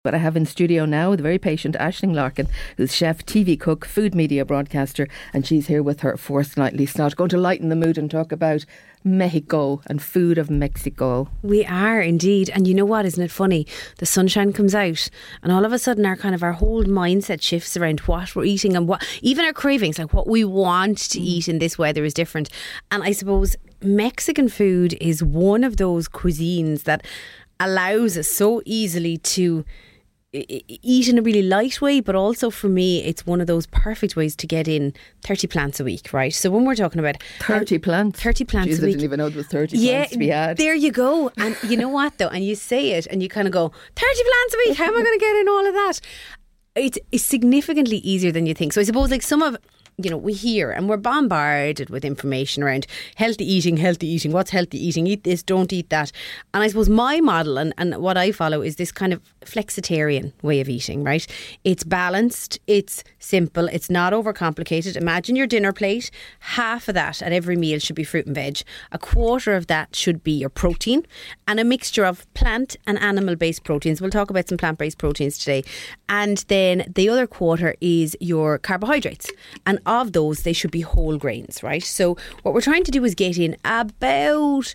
But I have in studio now the very patient Aisling Larkin, who's chef, TV cook, food media broadcaster, and she's here with her fortnightly snot, going to lighten the mood and talk about Mexico and food of Mexico. We are indeed. And you know what, isn't it funny? The sunshine comes out and all of a sudden our whole mindset shifts around what we're eating and what, even our cravings, like what we want to eat in this weather is different. And I suppose Mexican food is one of those cuisines that allows us so easily to eat in a really light way, but also for me it's one of those perfect ways to get in 30 plants a week, right? So when we're talking about 30 plants Jeez, a week, I didn't even know there was 30 plants to be had. There you go. And you know what though, and you say it and you kind of go 30 plants a week, how am I going to get in all of that? It's significantly easier than you think. So I suppose like some of, you know, we hear and we're bombarded with information around healthy eating, what's healthy eating, eat this, don't eat that. And I suppose my model and what I follow is this kind of flexitarian way of eating, right? It's balanced, it's simple, it's not overcomplicated. Imagine your dinner plate, half of that at every meal should be fruit and veg, a quarter of that should be your protein, and a mixture of plant and animal based proteins. We'll talk about some plant based proteins today. And then the other quarter is your carbohydrates, and of those they should be whole grains, right? So what we're trying to do is get in about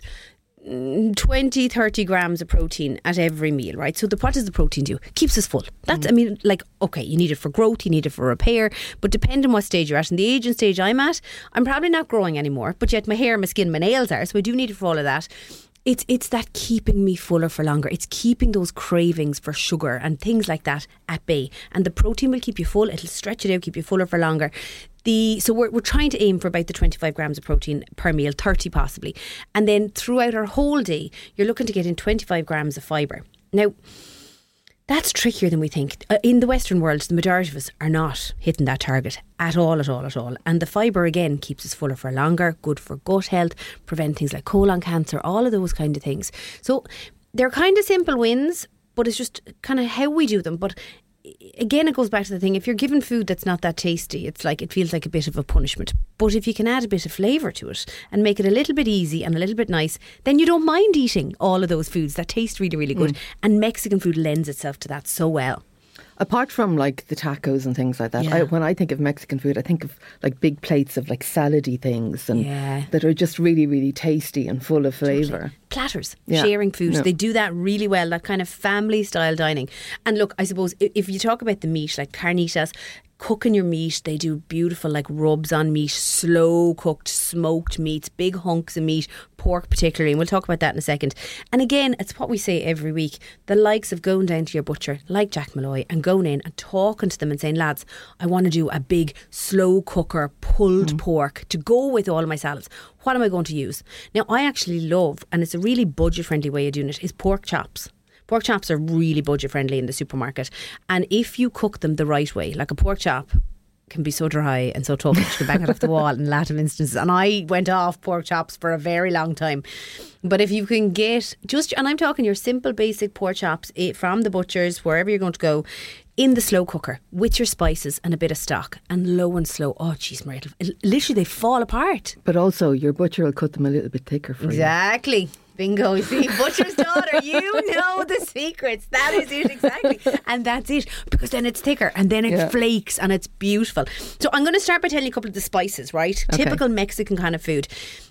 20-30 grams of protein at every meal, right? So what does the protein do? Keeps us full. That's I mean, like, okay, you need it for growth, you need it for repair, but depending on what stage you're at. In the age and stage I'm at, I'm probably not growing anymore, but yet my hair, my skin, my nails are, so I do need it for all of that. It's that keeping me fuller for longer. It's keeping those cravings for sugar and things like that at bay. And the protein will keep you full. It'll stretch it out, keep you fuller for longer. So we're trying to aim for about the 25 grams of protein per meal, 30 possibly. And then throughout our whole day, you're looking to get in 25 grams of fibre. Now, that's trickier than we think. In the Western world, the majority of us are not hitting that target at all. And the fibre, again, keeps us fuller for longer, good for gut health, prevent things like colon cancer, all of those kind of things. So they're kind of simple wins, but it's just kind of how we do them. But again, it goes back to the thing, if you're given food that's not that tasty, it's like it feels like a bit of a punishment. But if you can add a bit of flavour to it and make it a little bit easy and a little bit nice, then you don't mind eating all of those foods that taste really, really good. And Mexican food lends itself to that so well. Apart from like the tacos and things like that, Yeah. when I think of Mexican food, I think of like big plates of like salady things and that are just really, really tasty and full of flavour. Totally. Platters, Yeah. sharing food. Yeah. They do that really well, that kind of family style dining. And look, I suppose if you talk about the meat, like carnitas, cooking your meat, they do beautiful like rubs on meat, slow cooked, smoked meats, big hunks of meat, pork particularly, and we'll talk about that in a second. And again, it's what we say every week, the likes of going down to your butcher like Jack Malloy and going in and talking to them and saying, lads, I want to do a big slow cooker pulled pork to go with all of my salads. What am I going to use? Now I actually love, and it's a really budget friendly way of doing it, is pork chops. Pork chops are really budget friendly in the supermarket, and if you cook them the right way, like a pork chop can be so dry and so tough, you can bang it off the wall in a lot of instances, and I went off pork chops for a very long time. But if you can get and I'm talking your simple basic pork chops from the butchers, wherever you're going to go, in the slow cooker with your spices and a bit of stock, and low and slow, oh jeez, Myrtle, literally they fall apart. But also your butcher will cut them a little bit thicker for you. Exactly. Bingo. You see, butcher's daughter, you know the secrets. That is it, exactly. And that's it, because then it's thicker and then it flakes and it's beautiful. So I'm going to start by telling you a couple of the spices, right? Okay. Typical Mexican kind of food.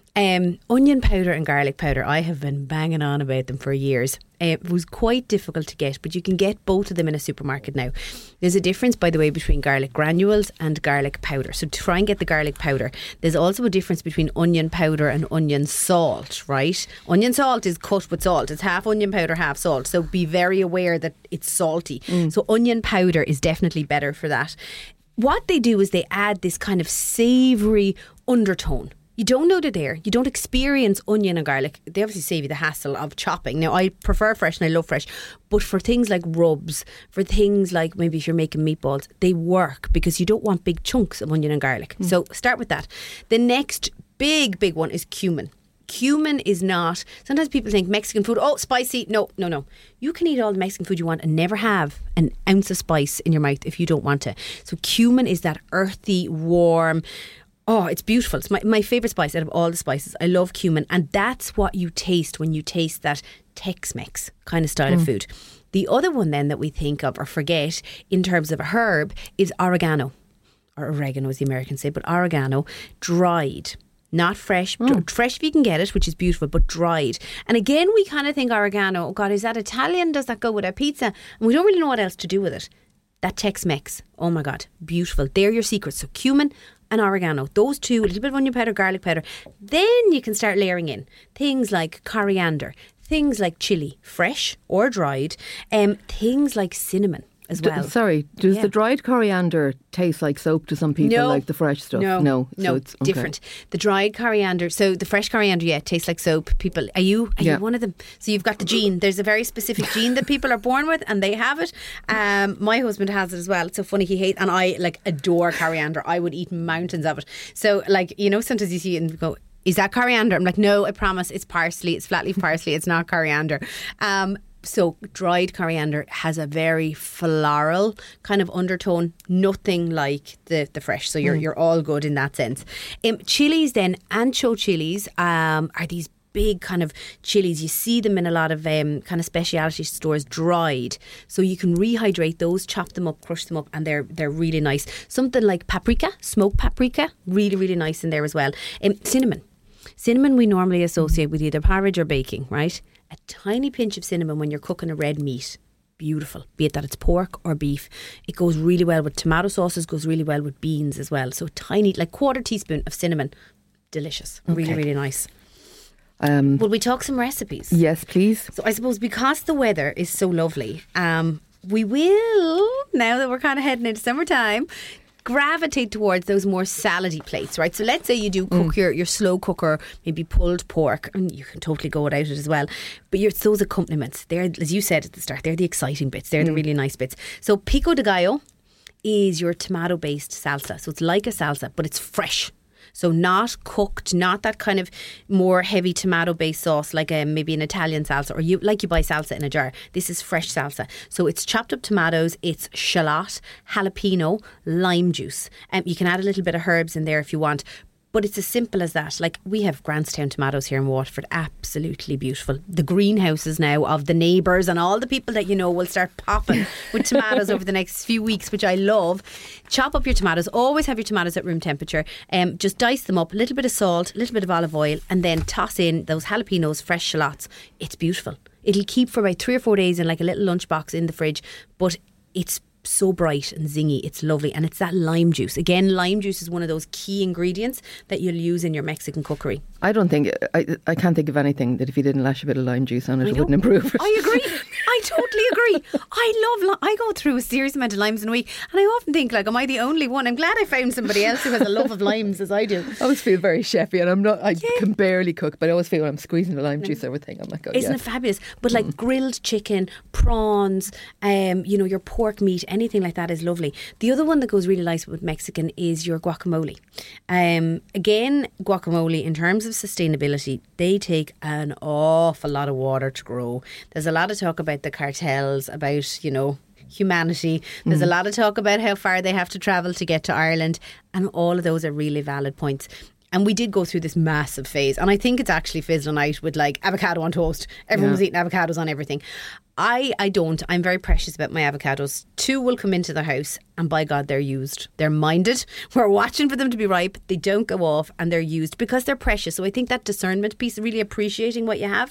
Onion powder and garlic powder. I have been banging on about them for years. It was quite difficult to get, but you can get both of them in a supermarket now. There's a difference, by the way, between garlic granules and garlic powder. So try and get the garlic powder. There's also a difference between onion powder and onion salt, right? Onion salt is cut with salt. It's half onion powder, half salt. So be very aware that it's salty. So onion powder is definitely better for that. What they do is they add this kind of savoury undertone. You don't know they're there. You don't experience onion and garlic. They obviously save you the hassle of chopping. Now, I prefer fresh and I love fresh. But for things like rubs, for things like maybe if you're making meatballs, they work because you don't want big chunks of onion and garlic. So start with that. The next big one is cumin. Cumin is not, sometimes people think Mexican food, oh, spicy. No. You can eat all the Mexican food you want and never have an ounce of spice in your mouth if you don't want to. So cumin is that earthy, warm, oh, it's beautiful. It's my favourite spice out of all the spices. I love cumin. And that's what you taste when you taste that Tex-Mex kind of style of food. The other one then that we think of or forget in terms of a herb is oregano, or oregano as the Americans say, but oregano dried. Not fresh. Fresh if you can get it, which is beautiful, but dried. And again, we kind of think oregano, oh God, is that Italian? Does that go with our pizza? And we don't really know what else to do with it. That Tex-Mex, oh my God, beautiful. They're your secrets. So cumin and oregano, those two, a little bit of onion powder, garlic powder. Then you can start layering in things like coriander, things like chili, fresh or dried, things like cinnamon as well. Does the dried coriander taste like soap to some people, like the fresh stuff? No, so it's different. The dried coriander, so the fresh coriander, tastes like soap. People, are you one of them? So you've got the gene. There's a very specific gene that people are born with, and they have it. My husband has it as well. It's so funny, he hates, and I adore coriander. I would eat mountains of it. So sometimes you see it and go, is that coriander? I'm like, no, I promise, it's parsley. It's flat leaf parsley. It's not coriander. So dried coriander has a very floral kind of undertone, nothing like the fresh. So you're all good in that sense. Chilies then, ancho chilies are these big kind of chilies. You see them in a lot of kind of specialty stores dried. So you can rehydrate those, chop them up, crush them up, and they're really nice. Something like paprika, smoked paprika, really, really nice in there as well. Cinnamon. Cinnamon we normally associate with either porridge or baking, right? A tiny pinch of cinnamon when you're cooking a red meat. Beautiful. Be it that it's pork or beef. It goes really well with tomato sauces, goes really well with beans as well. So tiny, like quarter teaspoon of cinnamon. Delicious. Okay. Really, really nice. Will we talk some recipes? Yes, please. So I suppose because the weather is so lovely, we will, now that we're kind of heading into summertime, gravitate towards those more salady plates, right? So let's say you do cook your slow cooker, maybe pulled pork, and you can totally go without it as well. But it's those accompaniments. They're, as you said at the start, they're the exciting bits. They're the really nice bits. So pico de gallo is your tomato-based salsa. So it's like a salsa, but it's fresh. So not cooked, not that kind of more heavy tomato-based sauce like maybe an Italian salsa, or you buy salsa in a jar. This is fresh salsa. So it's chopped up tomatoes, it's shallot, jalapeno, lime juice. You can add a little bit of herbs in there if you want. But it's as simple as that. Like, we have Grantstown tomatoes here in Waterford, absolutely beautiful. The greenhouses now of the neighbours and all the people that you know will start popping with tomatoes over the next few weeks, which I love. Chop up your tomatoes, always have your tomatoes at room temperature. Just dice them up, a little bit of salt, a little bit of olive oil, and then toss in those jalapenos, fresh shallots. It's beautiful. It'll keep for about 3 or 4 days in like a little lunchbox in the fridge, but it's so bright and zingy. It's lovely. And it's that lime juice. Again, lime juice is one of those key ingredients that you'll use in your Mexican cookery. I don't think, I can't think of anything that if you didn't lash a bit of lime juice on it, it wouldn't improve it. I agree. I totally agree. I go through a serious amount of limes in a week, and I often think, like, am I the only one? I'm glad I found somebody else who has a love of limes as I do. I always feel very chefy, and I can barely cook, but I always feel when I'm squeezing the lime juice everything, I'm like, oh, isn't it fabulous? But like grilled chicken, prawns, your pork meat, anything like that is lovely. The other one that goes really nice with Mexican is your guacamole. Again, guacamole, in terms of sustainability, they take an awful lot of water to grow. There's a lot of talk about the cartels, about, humanity. There's a lot of talk about how far they have to travel to get to Ireland, and all of those are really valid points. And we did go through this massive phase, and I think it's actually fizzling out with like avocado on toast. Everyone was eating avocados on everything. I don't. I'm very precious about my avocados. 2 will come into the house, and by God, they're used. They're minded. We're watching for them to be ripe. They don't go off, and they're used because they're precious. So I think that discernment piece, really appreciating what you have.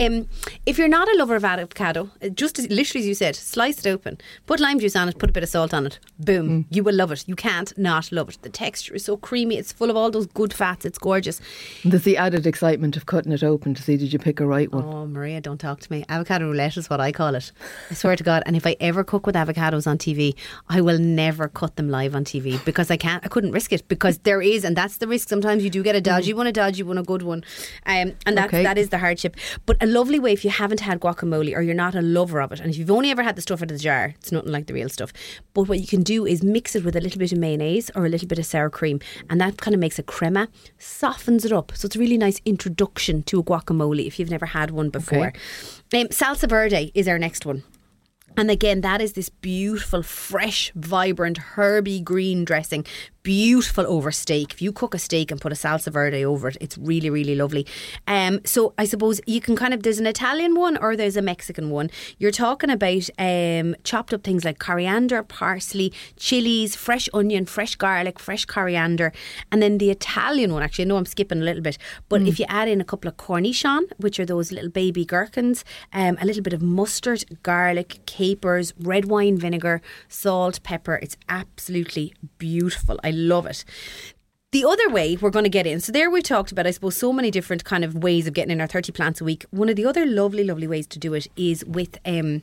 If you're not a lover of avocado, just literally as you said, slice it open, put lime juice on it, put a bit of salt on it. Boom. You will love it. You can't not love it. The texture is so creamy. It's full of all those good fats. It's gorgeous. There's the added excitement of cutting it open to see, did you pick a right one? Oh, Maria, don't talk to me. Avocado roulette is what I call it. I swear to God. And if I ever cook with avocados on TV, I will never cut them live on TV because I couldn't risk it, because there is, and that's the risk. Sometimes you do get a dodgy one, a good one. And that is the hardship. But a lovely way, if you haven't had guacamole or you're not a lover of it, and if you've only ever had the stuff out of the jar, it's nothing like the real stuff. But what you can do is mix it with a little bit of mayonnaise or a little bit of sour cream, and that kind of makes a crema, softens it up. So it's a really nice introduction to a guacamole if you've never had one before. Salsa verde is our next one. And again, that is this beautiful, fresh, vibrant, herby green dressing. beautiful over steak. If you cook a steak and put a salsa verde over it, it's really, really lovely. So I suppose you can kind of, there's an Italian one or there's a Mexican one. You're talking about chopped up things like coriander, parsley, chilies, fresh onion, fresh garlic, fresh coriander. And then the Italian one, actually, I know I'm skipping a little bit, but if you add in a couple of cornichon, which are those little baby gherkins, a little bit of mustard, garlic, capers, red wine vinegar, salt, pepper, it's absolutely beautiful. I love it. The other way we're going to get in, so there we talked about, I suppose, so many different kind of ways of getting in our 30 plants a week. One of the other lovely, lovely ways to do it is with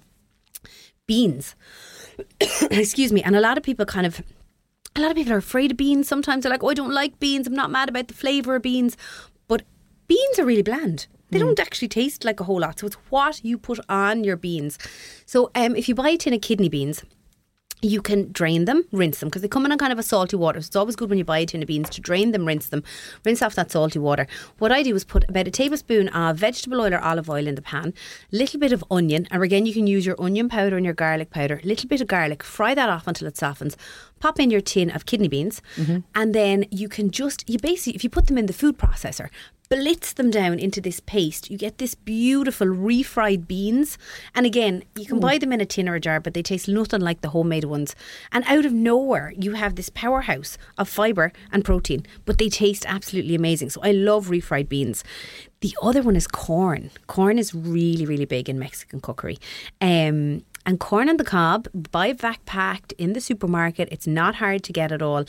beans. Excuse me. And a lot of people are afraid of beans. Sometimes they're like, oh, I don't like beans. I'm not mad about the flavour of beans. But beans are really bland. They don't actually taste like a whole lot. So it's what you put on your beans. So if you buy a tin of kidney beans, you can drain them, rinse them, because they come in kind of a salty water. So it's always good when you buy a tin of beans to drain them, rinse off that salty water. What I do is put about a tablespoon of vegetable oil or olive oil in the pan, little bit of onion, and again you can use your onion powder and your garlic powder, little bit of garlic, fry that off until it softens. Pop in your tin of kidney beans, and then you basically, if you put them in the food processor, blitz them down into this paste, you get this beautiful refried beans. And again, you can buy them in a tin or a jar, but they taste nothing like the homemade ones. And out of nowhere, you have this powerhouse of fibre and protein, but they taste absolutely amazing. So I love refried beans. The other one is corn. Corn is really, really big in Mexican cookery. And corn on the cob, buy it vac packed in the supermarket. It's not hard to get at all.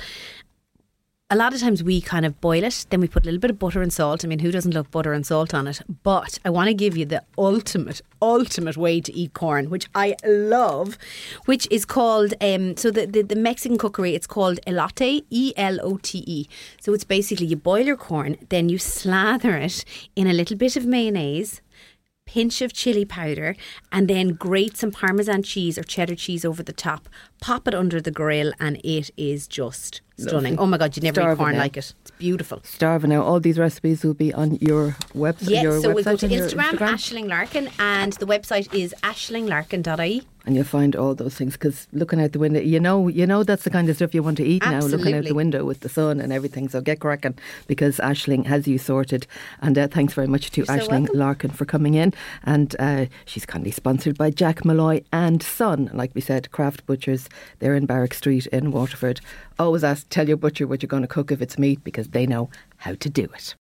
A lot of times we kind of boil it, then we put a little bit of butter and salt. I mean, who doesn't love butter and salt on it? But I want to give you the ultimate way to eat corn, which I love, which is called, so the Mexican cookery, it's called elote, E-L-O-T-E. So it's basically you boil your corn, then you slather it in a little bit of mayonnaise, pinch of chili powder, and then grate some Parmesan cheese or cheddar cheese over the top. Pop it under the grill, and it is just stunning. Oh my God, you'd never eat corn like it. It's beautiful. Starving now. All these recipes will be on your website. Yes, so we go to Instagram, Aisling Larkin, and the website is aishlinglarkin.ie. And you'll find all those things, because looking out the window, you know that's the kind of stuff you want to eat now, looking out the window with the sun and everything. So get cracking, because Aisling has you sorted. And thanks very much to Aisling Larkin for coming in. And she's kindly sponsored by Jack Malloy and Son. Like we said, Craft Butchers. They're in Barrack Street in Waterford. Always tell your butcher what you're going to cook if it's meat, because they know how to do it.